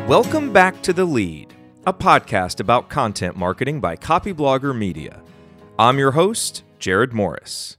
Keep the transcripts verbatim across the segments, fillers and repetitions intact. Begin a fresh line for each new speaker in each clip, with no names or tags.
Welcome back to The Lead, a podcast about content marketing by Copyblogger Media. I'm your host, Jared Morris.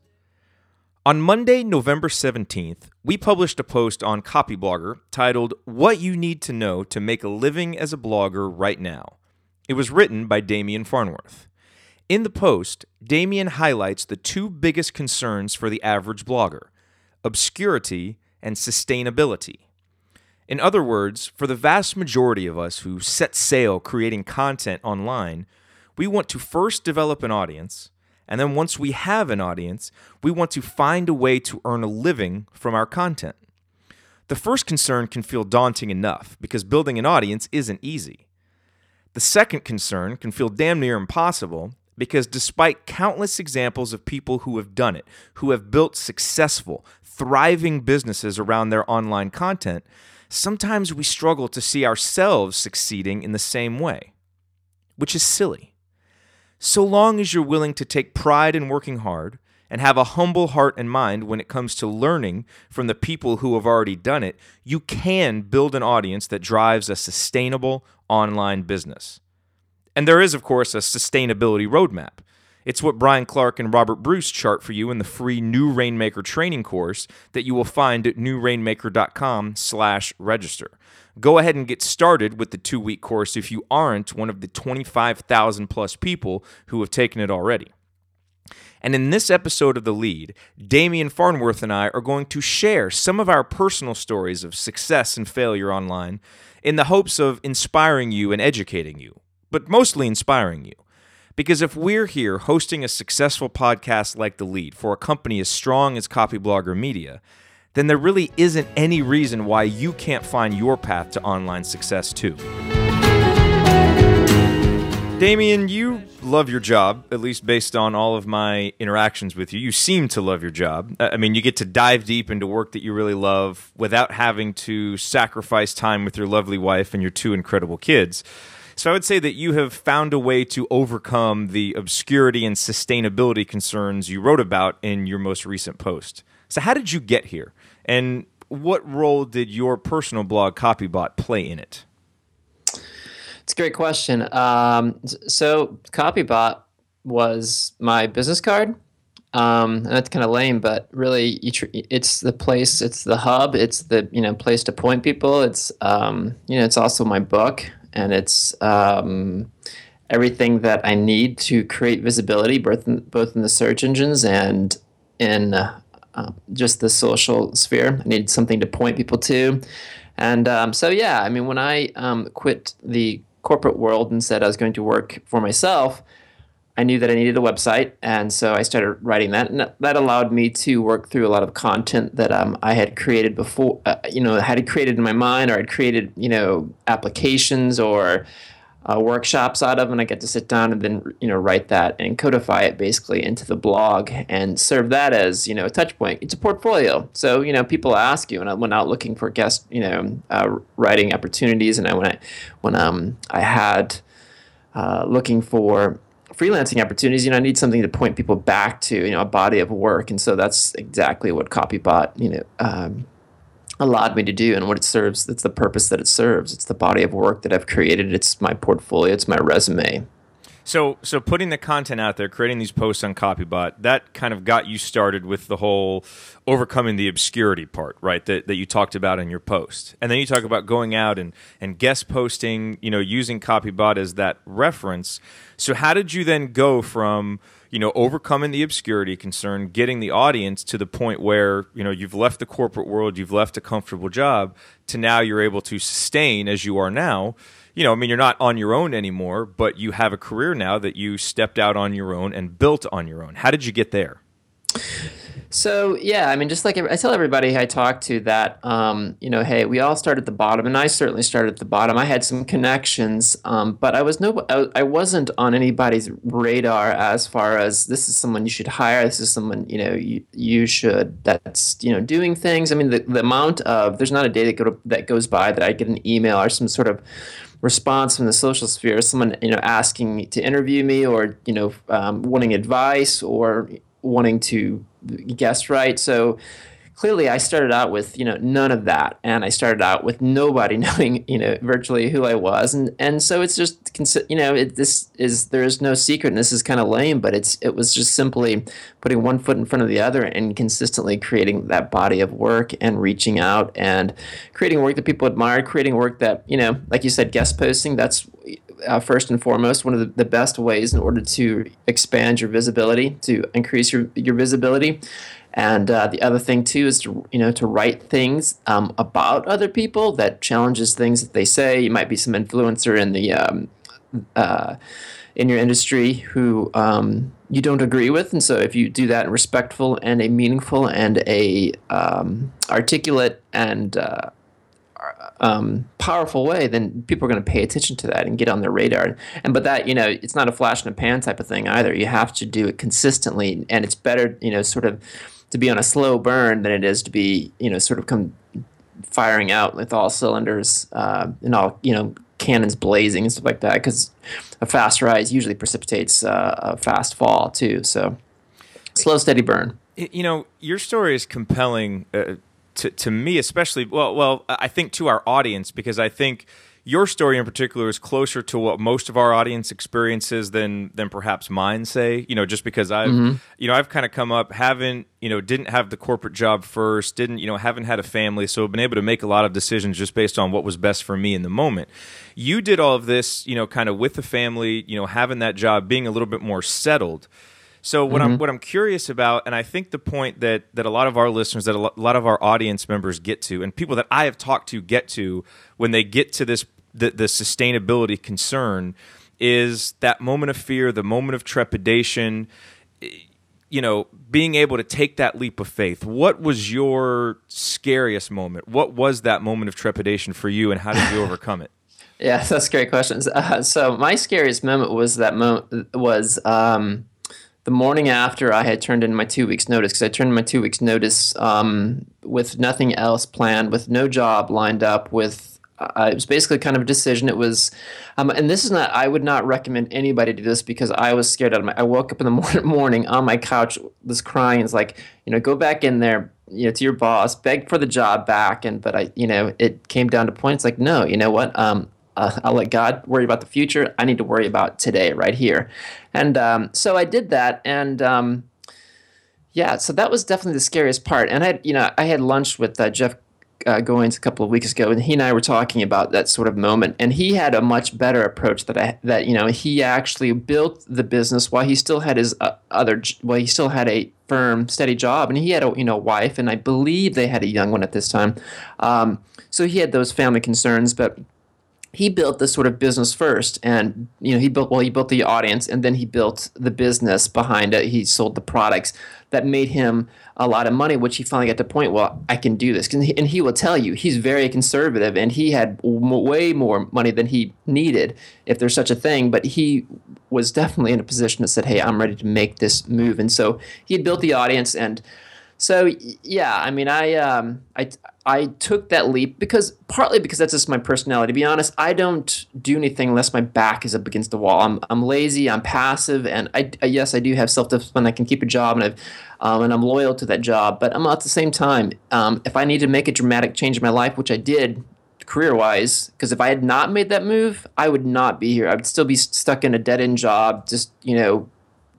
On Monday, November seventeenth, we published a post on Copyblogger titled, "What You Need to Know to Make a Living as a Blogger Right Now." It was written by Damian Farnworth. In the post, Damian highlights the two biggest concerns for the average blogger: obscurity and sustainability. In other words, for the vast majority of us who set sail creating content online, we want to first develop an audience, and then once we have an audience, we want to find a way to earn a living from our content. The first concern can feel daunting enough because building an audience isn't easy. The second concern can feel damn near impossible because despite countless examples of people who have done it, who have built successful, thriving businesses around their online content, sometimes we struggle to see ourselves succeeding in the same way, which is silly. So long as you're willing to take pride in working hard and have a humble heart and mind when it comes to learning from the people who have already done it, you can build an audience that drives a sustainable online business. And there is, of course, a sustainability roadmap. It's what Brian Clark and Robert Bruce chart for you in the free New Rainmaker training course that you will find at new rainmaker dot com slash register. Go ahead and get started with the two-week course if you aren't one of the twenty-five thousand plus people who have taken it already. And in this episode of The Lead, Damian Farnworth and I are going to share some of our personal stories of success and failure online in the hopes of inspiring you and educating you, but mostly inspiring you. Because if we're here hosting a successful podcast like The Lead for a company as strong as Copyblogger Media, then there really isn't any reason why you can't find your path to online success too. Damian, you love your job, at least based on all of my interactions with you. You seem to love your job. I mean, you get to dive deep into work that you really love without having to sacrifice time with your lovely wife and your two incredible kids. So I would say that you have found a way to overcome the obscurity and sustainability concerns you wrote about in your most recent post. So how did you get here? And what role did your personal blog, Copybot, play in it?
It's a great question. Um, so Copybot was my business card. Um, and that's kind of lame, but really, you tr- it's the place, it's the hub, it's the you know place to point people. It's um, you know, it's also my book. And it's um, everything that I need to create visibility, both in, both in the search engines and in uh, uh, just the social sphere. I need something to point people to. And um, so, yeah, I mean, when I um, quit the corporate world and said I was going to work for myself, I knew that I needed a website. And so I started writing that. And that allowed me to work through a lot of content that um, I had created before, uh, you know, had created in my mind, or I'd created, you know, applications or uh, workshops out of. And I get to sit down and then, you know, write that and codify it basically into the blog and serve that as, you know, a touch point. It's a portfolio. So, you know, people ask you, and I went out looking for guest, you know, uh, writing opportunities. And I, when I, when um, I had uh, looking for freelancing opportunities, you know, I need something to point people back to, you know, a body of work. And so that's exactly what Copybot, you know, um, allowed me to do and what it serves. That's the purpose that it serves. It's the body of work that I've created. It's my portfolio. It's my resume.
So so putting the content out there, creating these posts on Copybot, that kind of got you started with the whole overcoming the obscurity part, right, that, that you talked about in your post. And then you talk about going out and, and guest posting, you know, using Copybot as that reference. So how did you then go from, you know, overcoming the obscurity concern, getting the audience to the point where, you know, you've left the corporate world, you've left a comfortable job, to now you're able to sustain as you are now? You know, I mean, you're not on your own anymore, but you have a career now that you stepped out on your own and built on your own. How did you get there?
So, yeah, I mean, just like I tell everybody I talk to that, um, you know, hey, we all start at the bottom, and I certainly started at the bottom. I had some connections, um, but I was no, I, I wasn't on anybody's radar as far as this is someone you should hire. This is someone, you know, you, you should, that's, you know, doing things. I mean, the, the amount of, there's not a day that, go, that goes by that I get an email or some sort of response from the social sphere, someone, you know, asking me to interview me, or, you know, um, wanting advice or wanting to guest write. So clearly I started out with, you know, none of that. And I started out with nobody knowing, you know, virtually who I was. And, and so it's just, you know, it, this is, there is no secret, and this is kind of lame, but it's, it was just simply putting one foot in front of the other and consistently creating that body of work and reaching out and creating work that people admire, creating work that, you know, like you said, guest posting, that's uh, first and foremost one of the, the best ways in order to expand your visibility, to increase your, your visibility. And uh, the other thing too is to, you know, to write things um, about other people that challenges things that they say. You might be some influencer in the um, uh, in your industry who um, you don't agree with, and so if you do that in respectful and a meaningful and a um, articulate and uh, um, powerful way, then people are going to pay attention to that and get on their radar. And but that, you know, it's not a flash in the pan type of thing either. You have to do it consistently, and it's better, you know, sort of to be on a slow burn than it is to be, you know, sort of come firing out with all cylinders uh, and all, you know, cannons blazing and stuff like that, because a fast rise usually precipitates uh, a fast fall too. So slow, steady burn.
You know, your story is compelling uh, to to me, especially. Well, well, I think to our audience, because I think your story in particular is closer to what most of our audience experiences than than perhaps mine, say, you know, just because I've, mm-hmm. you know, I've kind of come up, haven't, you know, didn't have the corporate job first, didn't, you know, haven't had a family, so I've been able to make a lot of decisions just based on what was best for me in the moment. You did all of this, you know, kind of with the family, you know, having that job, being a little bit more settled. So what mm-hmm. I'm what I'm curious about, and I think the point that that a lot of our listeners, that a lot of our audience members get to, and people that I have talked to get to when they get to this, the, the sustainability concern, is that moment of fear, the moment of trepidation, you know, being able to take that leap of faith. What was your scariest moment? What was that moment of trepidation for you, and how did you overcome it?
Yeah, that's great questions. Uh, so my scariest moment was that moment was um, the morning after I had turned in my two weeks notice, because I turned in my two weeks notice um, with nothing else planned, with no job lined up, with Uh, it was basically kind of a decision. It was, um, and this is not, I would not recommend anybody do this, because I was scared out of my, I woke up in the mor- morning on my couch, was crying. It's like, you know, go back in there, you know, to your boss, beg for the job back. And, but I, you know, it came down to points like, no, you know what, um, uh, I'll let God worry about the future. I need to worry about today right here. And um, so I did that. And um, yeah, so that was definitely the scariest part. And I had, you know, I had lunch with uh, Jeff Uh, Goins a couple of weeks ago, and he and I were talking about that sort of moment. And he had a much better approach that I that you know he actually built the business while he still had his uh, other well he still had a firm, steady job, and he had a you know wife, and I believe they had a young one at this time. Um, so he had those family concerns, but he built this sort of business first, and you know he built well he built the audience, and then he built the business behind it. He sold the products that made him a lot of money, which he finally got to the point, well, I can do this. And he, and he will tell you he's very conservative, and he had w- way more money than he needed, if there's such a thing. But he was definitely in a position that said, hey, I'm ready to make this move. And so he had built the audience. And so, yeah, I mean, I um, I I took that leap because partly because that's just my personality. To be honest, I don't do anything unless my back is up against the wall. I'm I'm lazy, I'm passive, and I, I yes, I do have self-discipline. I can keep a job, and I've um, and I'm loyal to that job. But I'm at the same time, um, if I need to make a dramatic change in my life, which I did career-wise, because if I had not made that move, I would not be here. I would still be stuck in a dead-end job, just you know.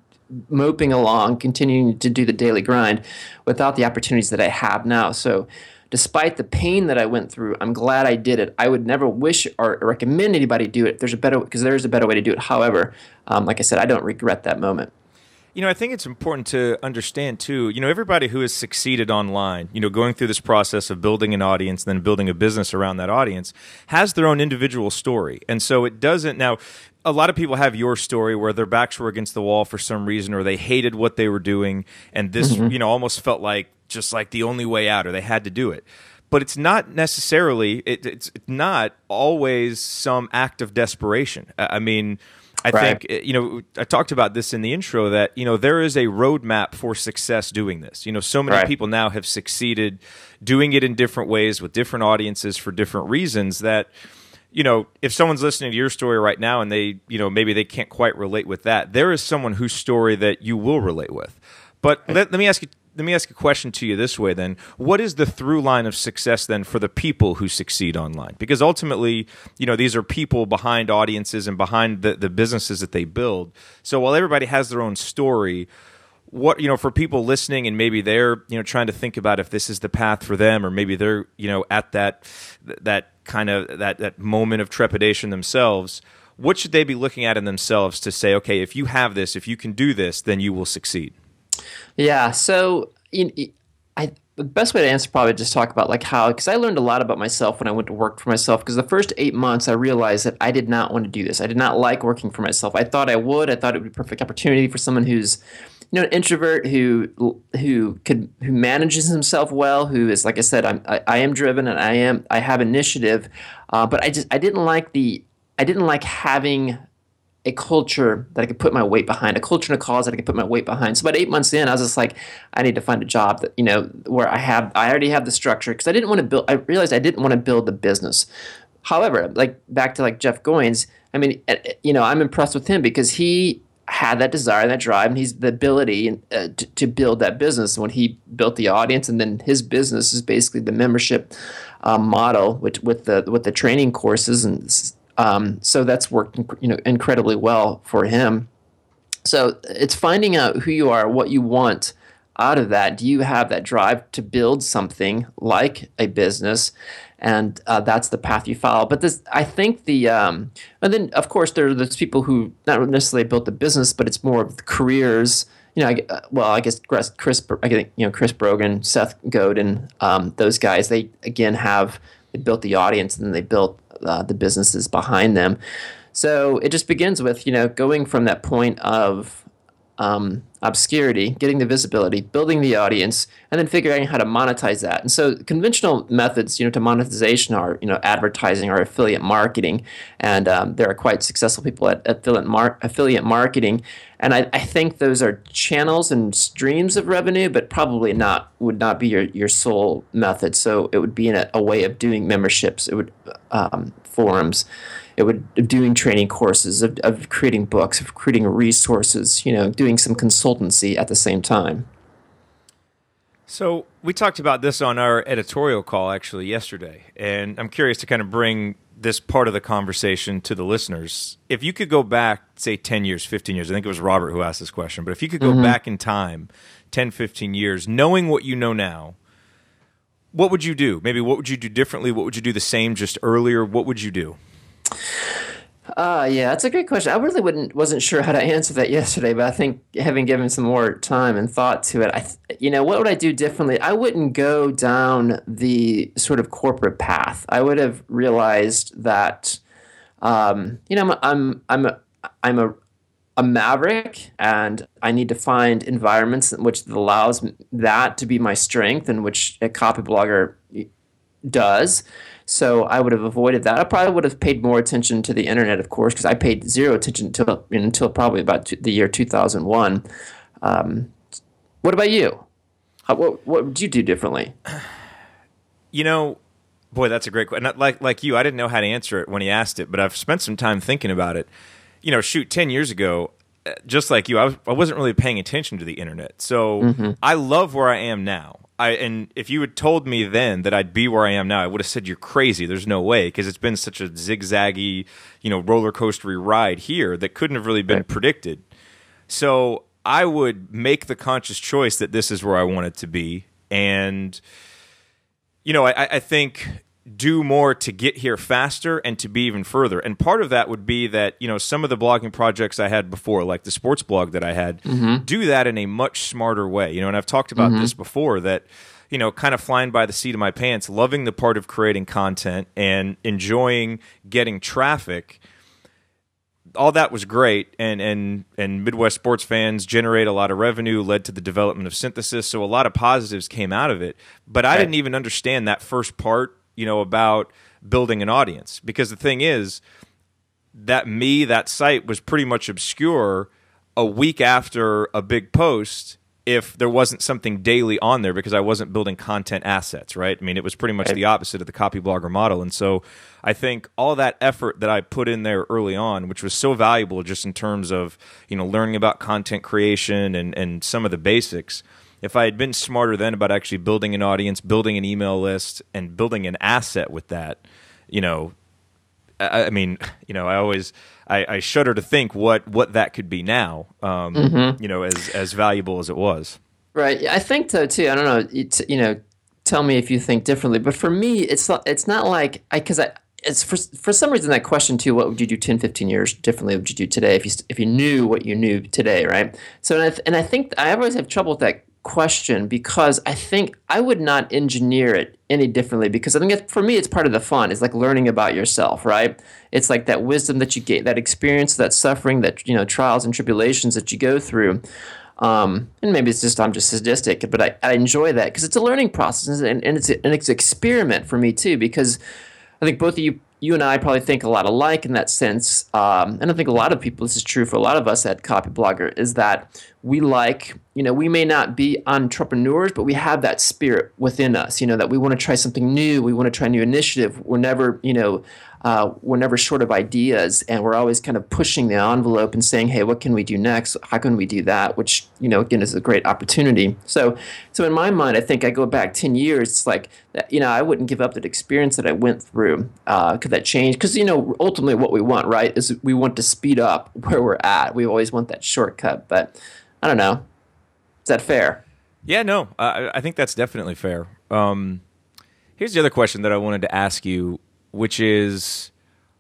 moping along, continuing to do the daily grind without the opportunities that I have now. So despite the pain that I went through, I'm glad I did it. I would never wish or recommend anybody do it. There's a better, because there is a better way to do it. However, um, like I said, I don't regret that moment.
You know, I think it's important to understand, too, you know, everybody who has succeeded online, you know, going through this process of building an audience, then building a business around that audience, has their own individual story. And so it doesn't, now, a lot of people have your story where their backs were against the wall for some reason, or they hated what they were doing, and this, mm-hmm. you know, almost felt like just like the only way out, or they had to do it. But it's not necessarily, it, it's not always some act of desperation. I mean, I right. think, you know, I talked about this in the intro that, you know, there is a roadmap for success doing this. You know, so many right. people now have succeeded doing it in different ways with different audiences for different reasons that, you know, if someone's listening to your story right now and they, you know, maybe they can't quite relate with that, there is someone whose story that you will relate with. But let, let me ask you. Let me ask a question to you this way then. What is the through line of success then for the people who succeed online? Because ultimately, you know, these are people behind audiences and behind the, the businesses that they build. So while everybody has their own story, what, you know, for people listening and maybe they're, you know, trying to think about if this is the path for them, or maybe they're, you know, at that that kind of that that moment of trepidation themselves, what should they be looking at in themselves to say, okay, if you have this, if you can do this, then you will succeed?
Yeah. So, you know, I the best way to answer probably just talk about like how, because I learned a lot about myself when I went to work for myself. Because the first eight months, I realized that I did not want to do this. I did not like working for myself. I thought I would. I thought it would be a perfect opportunity for someone who's, you know, an introvert who who could who manages himself well. Who is, like I said, I'm I, I am driven and I am I have initiative, uh, but I just I didn't like the I didn't like having a culture that I could put my weight behind, a culture and a cause that I could put my weight behind. So about eight months in, I was just like, I need to find a job that, you know, where I have, I already have the structure, because I didn't want to build, I realized I didn't want to build the business. However, like back to like Jeff Goins, I mean, you know, I'm impressed with him because he had that desire, that drive, and he's the ability uh, to, to build that business when he built the audience. And then his business is basically the membership um, model, which with the, with the training courses. And Um, so that's worked, you know, incredibly well for him. So it's finding out who you are, what you want out of that. Do you have that drive to build something like a business? And uh, that's the path you follow. But this, I think the, um, and then of course there are those people who not necessarily built the business, but it's more of the careers. You know, I, well, I guess Chris, Chris, I think, you know, Chris Brogan, Seth Godin, um, those guys, they again have they built the audience and then they built Uh, the businesses behind them. So it just begins with, you know, going from that point of um, obscurity, getting the visibility, building the audience, and then figuring out how to monetize that. And so conventional methods, you know, to monetization are, you know, advertising or affiliate marketing. And um, there are quite successful people at, at affiliate, mar- affiliate marketing. And I, I think those are channels and streams of revenue, but probably not, would not be your, your sole method. So it would be in a, a way of doing memberships. It would um, forums. It would doing training courses, of, of creating books, of creating resources, you know, doing some consultancy at the same time.
So we talked about this on our editorial call actually yesterday, and I'm curious to kind of bring this part of the conversation to the listeners. If you could go back, say ten years, fifteen years, I think it was Robert who asked this question, but if you could go mm-hmm. back in time, ten, fifteen years, knowing what you know now, what would you do? Maybe what would you do differently? What would you do the same, just earlier? What would you do?
Uh, yeah, that's a great question. I really wouldn't wasn't sure how to answer that yesterday, but I think having given some more time and thought to it, I, th- you know, what would I do differently? I wouldn't go down the sort of corporate path. I would have realized that, um, you know, I'm I'm I'm a, I'm a a maverick, and I need to find environments in which allows that to be my strength, and which a copy blogger does. So I would have avoided that. I probably would have paid more attention to the internet, of course, because I paid zero attention until until probably about two, the year two thousand one. Um, what about you? How, what what would you do differently?
You know, boy, that's a great question. Like like you, I didn't know how to answer it when he asked it, but I've spent some time thinking about it. You know, shoot, ten years ago, just like you, I, was, I wasn't really paying attention to the internet. So mm-hmm. I love where I am now. I and if you had told me then that I'd be where I am now, I would have said you're crazy. There's no way, because it's been such a zigzaggy, you know, roller coastery ride here that couldn't have really been right. predicted. So I would make the conscious choice that this is where I want it to be, and you know, I, I think do more to get here faster and to be even further. And part of that would be that, you know, some of the blogging projects I had before, like the sports blog that I had, mm-hmm. do that in a much smarter way. You know, and I've talked about mm-hmm. this before, that, you know, kind of flying by the seat of my pants, loving the part of creating content and enjoying getting traffic. All that was great, and and and Midwest sports fans generate a lot of revenue, led to the development of Synthesis, so a lot of positives came out of it. But I right. didn't even understand that first part, you know, about building an audience. Because the thing is that me, that site was pretty much obscure a week after a big post. if there wasn't something daily on there because I wasn't building content assets, right? I mean, it was pretty much
Right.
the opposite of the Copyblogger model. And so I think all that effort that I put in there early on, which was so valuable just in terms of, you know, learning about content creation and, and some of the basics, if I had been smarter then about actually building an audience, building an email list, and building an asset with that, you know, I, I mean, you know, I always I, I shudder to think what what that could be now, um,
Mm-hmm.
you know, as as valuable as it was.
Right. I think so too. I don't know. It's, you know, tell me if you think differently. But for me, it's not, it's not like I because I it's for for some reason that question too. What would you do ten, fifteen years differently? Would you do today if you if you knew what you knew today? Right. So and I, th- and I think I always have trouble with that question because I think I would not engineer it any differently because I think it's, for me it's part of the fun. It's like learning about yourself, right? It's like that wisdom that you get, that experience, that suffering, that you know trials and tribulations that you go through. Um, and maybe it's just I'm just sadistic, but I, I enjoy that because it's a learning process and, and it's a, and it's an experiment for me too because I think both of you you and I probably think a lot alike in that sense. Um, and I think a lot of people, this is true for a lot of us at Copyblogger, is that we like, you know, we may not be entrepreneurs, but we have that spirit within us, you know, that we want to try something new. We want to try a new initiative. We're never, you know, uh, we're never short of ideas, and we're always kind of pushing the envelope and saying, hey, what can we do next? How can we do that? Which, you know, again, is a great opportunity. So, so in my mind, I think I go back ten years, it's like, you know, I wouldn't give up that experience that I went through. Uh, could that change? Because, you know, ultimately what we want, right, is we want to speed up where we're at. We always want that shortcut, but I don't know. Is that fair?
Yeah, no, I, I think that's definitely fair. Um, here's the other question that I wanted to ask you, which is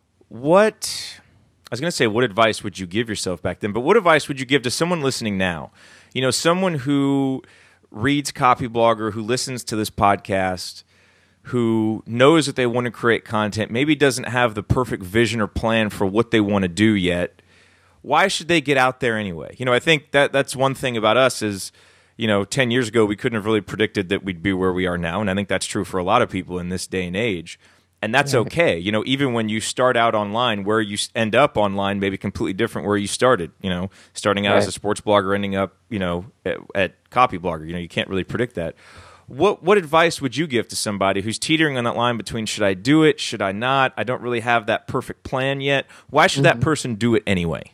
what, I was going to say, what advice would you give yourself back then, but what advice would you give to someone listening now? You know, someone who reads Copyblogger, who listens to this podcast, who knows that they want to create content, maybe doesn't have the perfect vision or plan for what they want to do yet. Why should they get out there anyway? You know, I think that that's one thing about us is, you know, ten years ago, we couldn't have really predicted that we'd be where we are now. And I think that's true for a lot of people in this day and age. And that's okay. You know, even when you start out online, where you end up online may be completely different where you started. You know, starting out
Right.
as a sports blogger, ending up, you know, at, at Copyblogger. You know, you can't really predict that. What what advice would you give to somebody who's teetering on that line between should I do it, should I not? I don't really have that perfect plan yet. Why should that person do it anyway?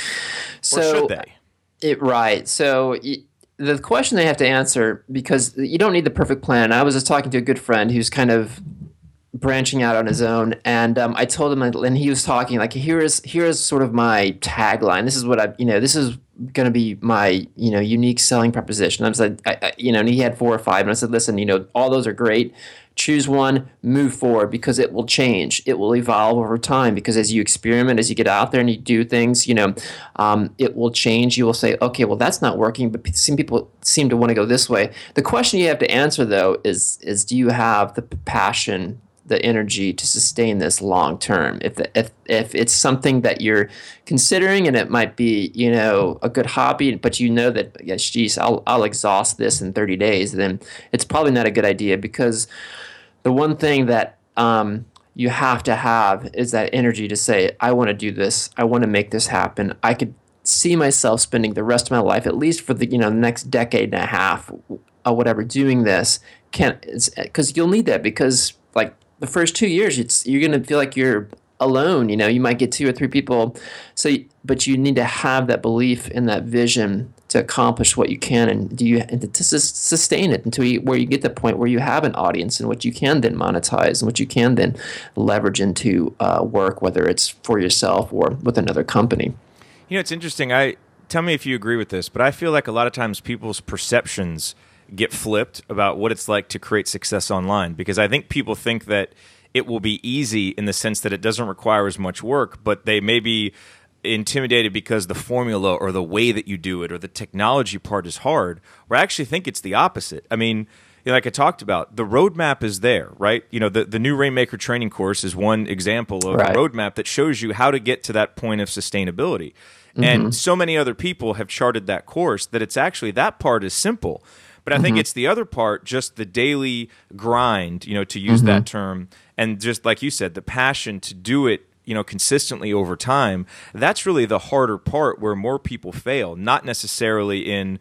So,
Or should they?
It, right. So y- the question they have to answer, because you don't need the perfect plan. I was just talking to a good friend who's kind of branching out on his own, and um, I told him, and he was talking like, here is here is sort of my tagline. This is what I, you know, this is going to be my, you know, unique selling proposition. I was like, I, I, you know, and he had four or five, and I said, listen, you know, all those are great. Choose one, move forward, because it will change. It will evolve over time, because as you experiment, as you get out there and you do things, you know, um, it will change. You will say, okay, well, that's not working, but some people seem to want to go this way. The question you have to answer, though, is, is do you have the passion, the energy to sustain this long term? If, the, if if it's something that you're considering and it might be, you know, a good hobby, but you know that, yes, geez, I'll I'll exhaust this in thirty days, then it's probably not a good idea, because the one thing that um, you have to have is that energy to say, I want to do this. I want to make this happen. I could see myself spending the rest of my life, at least for the, you know, the next decade and a half or whatever, doing this. Can because you'll need that, because like the first two years, it's you're gonna feel like you're alone. You know, you might get two or three people. So, but you need to have that belief in that vision to accomplish what you can, and do you and to sus- sustain it until you, where you get to the point where you have an audience and what you can then monetize and what you can then leverage into uh, work, whether it's for yourself or with another company.
You know, it's interesting. I tell me if you agree with this, but I feel like a lot of times people's perceptions get flipped about what it's like to create success online, because I think people think that it will be easy in the sense that it doesn't require as much work, but they may be intimidated because the formula or the way that you do it or the technology part is hard, where I actually think it's the opposite. I mean, you know, like I talked about, the roadmap is there, right? You know, the, the new Rainmaker training course is one example of
Right.
a roadmap that shows you how to get to that point of sustainability.
Mm-hmm.
And so many other people have charted that course that it's actually, that part is simple. But I think
Mm-hmm.
it's the other part, just the daily grind, you know, to use
Mm-hmm.
that term, and just like you said, the passion to do it, you know, consistently over time. That's really the harder part, where more people fail, not necessarily in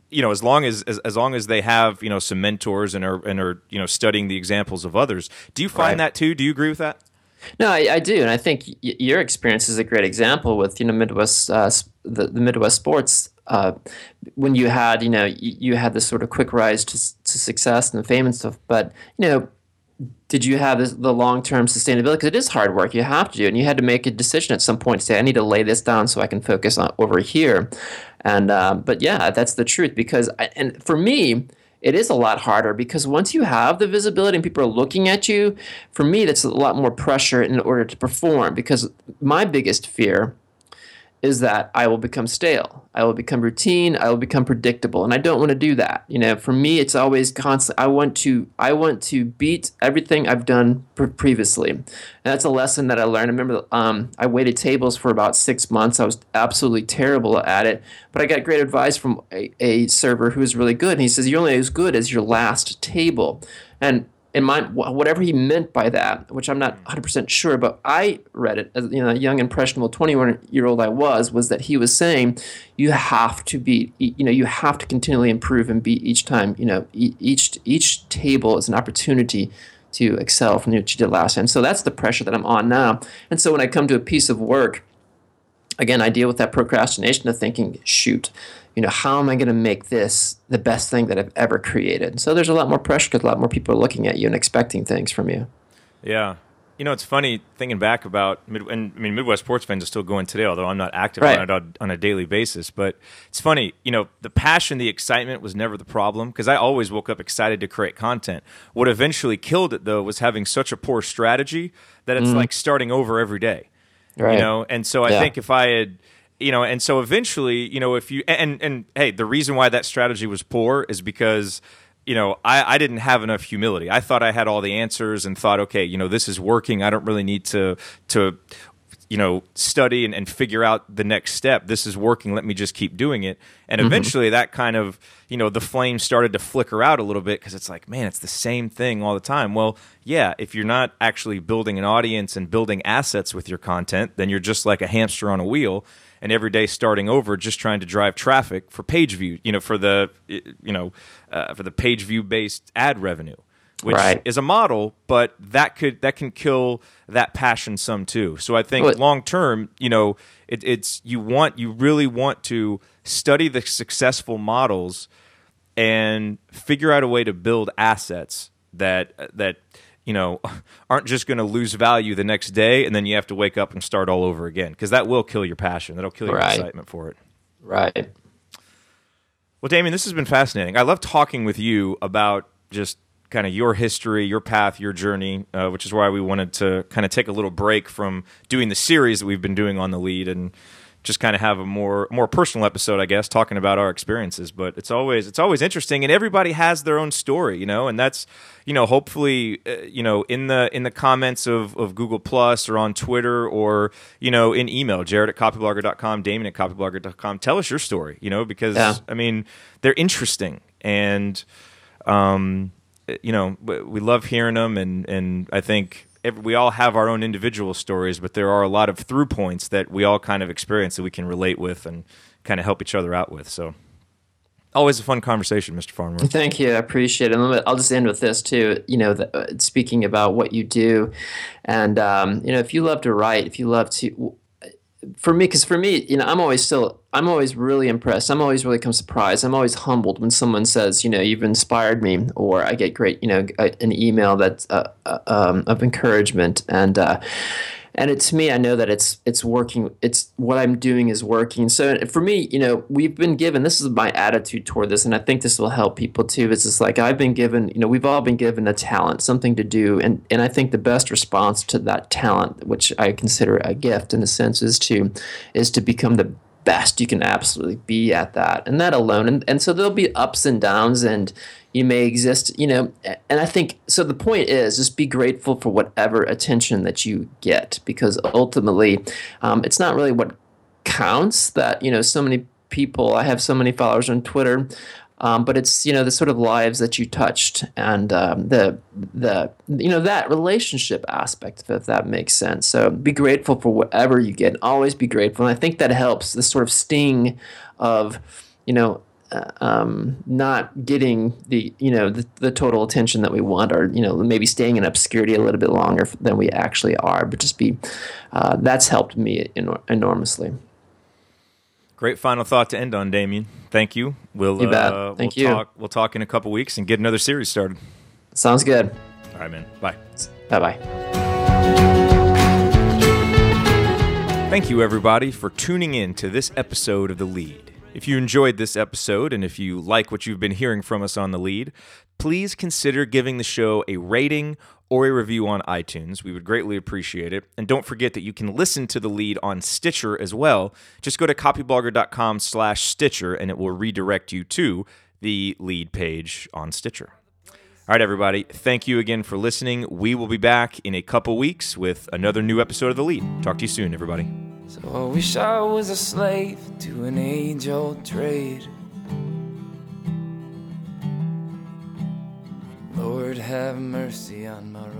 you know, as long as, as as long as they have, you know, some mentors and are and are you know studying the examples of others. Do you find
Right.
that too? Do you agree with that?
No, I, I do, and I think y- your experience is a great example with you know Midwest uh, s- the, the Midwest sports. Uh, when you had you know you, you had this sort of quick rise to s- to success and fame and stuff, but you know did you have this, the long term sustainability? Because it is hard work. You have to do it. And you had to make a decision at some point to say, I need to lay this down so I can focus on over here. And, um, but yeah, that's the truth. Because, I, and for me, it is a lot harder because once you have the visibility and people are looking at you, for me, that's a lot more pressure in order to perform. Because my biggest fear is that I will become stale. I will become routine. I will become predictable, and I don't want to do that. You know, for me, it's always constant. I want to. I want to beat everything I've done pre- previously, and that's a lesson that I learned. I remember um, I waited tables for about six months. I was absolutely terrible at it, but I got great advice from a, a server who was really good. And he says, "You're only as good as your last table," and in my whatever he meant by that, which I'm not one hundred percent sure, but I read it as you know, a young impressionable twenty-one year old I was, was that he was saying you have to be, you know, you have to continually improve and beat each time. You know, each each table is an opportunity to excel from what you did last time. So that's the pressure that I'm on now. And so when I come to a piece of work, again, I deal with that procrastination of thinking, shoot, you know, how am I going to make this the best thing that I've ever created? So there's a lot more pressure because a lot more people are looking at you and expecting things from you.
Yeah. You know, it's funny thinking back about, Mid- and I mean, Midwest Sports Fans are still going today, although I'm not active
Right.
on it on, on a daily basis. But it's funny, you know, the passion, the excitement was never the problem because I always woke up excited to create content. What eventually killed it, though, was having such a poor strategy that it's like starting over every day.
Right.
You know, and so I
Yeah.
think if I had, you know, and so eventually, you know, if you, and, and hey, the reason why that strategy was poor is because, you know, I, I didn't have enough humility. I thought I had all the answers and thought, okay, you know, this is working. I don't really need to, to, you know, study and, and figure out the next step. This is working. Let me just keep doing it. And eventually that kind of, you know, the flame started to flicker out a little bit because it's like, man, it's the same thing all the time. Well, yeah, if you're not actually building an audience and building assets with your content, then you're just like a hamster on a wheel and every day starting over, just trying to drive traffic for page view, you know, for the, you know, uh, for the page view based ad revenue. Which
Right.
is a model, but that could that can kill that passion some too. So I think
Well,
long term, you know, it, it's you want you really want to study the successful models and figure out a way to build assets that that you know aren't just going to lose value the next day, and then you have to wake up and start all over again because that will kill your passion. That'll kill your
Right.
excitement for it.
Right.
Well, Damien, this has been fascinating. I love talking with you about just kind of your history, your path, your journey, uh, which is why we wanted to kind of take a little break from doing the series that we've been doing on The Lead and just kind of have a more more personal episode, I guess, talking about our experiences. But it's always it's always interesting, and everybody has their own story, you know, and that's, you know, hopefully, uh, you know, in the in the comments of, of Google Plus or on Twitter or, you know, in email, Jared at copyblogger dot com, Damien at copyblogger dot com. Tell us your story, you know, because,
Yeah.
I mean, they're interesting, and, um, you know, we love hearing them, and, and I think every, we all have our own individual stories, but there are a lot of through points that we all kind of experience that we can relate with and kind of help each other out with. So always a fun conversation, Mister Farnworth.
Thank you. I appreciate it. I'll just end with this too. You know, the, uh, speaking about what you do, and um, you know, if you love to write, if you love to, for me, because for me, you know, I'm always still, I'm always really impressed. I'm always really come surprised. I'm always humbled when someone says, you know, you've inspired me, or I get great, you know, an email that's uh, uh, um, of encouragement, and uh, and it, to me, I know that it's it's working. It's what I'm doing is working. So for me, you know, we've been given. This is my attitude toward this, and I think this will help people too. It's just like I've been given. You know, we've all been given a talent, something to do, and and I think the best response to that talent, which I consider a gift in a sense, is to is to become the best you can absolutely be at that, and that alone. And and so there'll be ups and downs, and you may exist, you know, and I think, so the point is just be grateful for whatever attention that you get, because ultimately um, it's not really what counts that, you know, so many people, I have so many followers on Twitter, um, but it's, you know, the sort of lives that you touched and um, the, the, you know, that relationship aspect, if that makes sense. So be grateful for whatever you get, and always be grateful. And I think that helps, the sort of sting of, you know, uh, um, not getting the you know the, the total attention that we want, or you know maybe staying in obscurity a little bit longer than we actually are. But just be uh, that's helped me enor- enormously.
Great final thought to end on, Damien. Thank you. We'll
You bet.
uh,
Thank
we'll
you.
talk. We'll talk in a couple weeks and get another series started.
Sounds good.
All right, man. Bye.
Bye bye.
Thank you, everybody, for tuning in to this episode of The Lead. If you enjoyed this episode and if you like what you've been hearing from us on The Lead, please consider giving the show a rating or a review on iTunes. We would greatly appreciate it. And don't forget that you can listen to The Lead on Stitcher as well. Just go to copyblogger.com slash Stitcher and it will redirect you to the Lead page on Stitcher. All right, everybody. Thank you again for listening. We will be back in a couple weeks with another new episode of The Lead. Talk to you soon, everybody.
So I wish I was a slave to an age-old trade. Lord, have mercy on my road.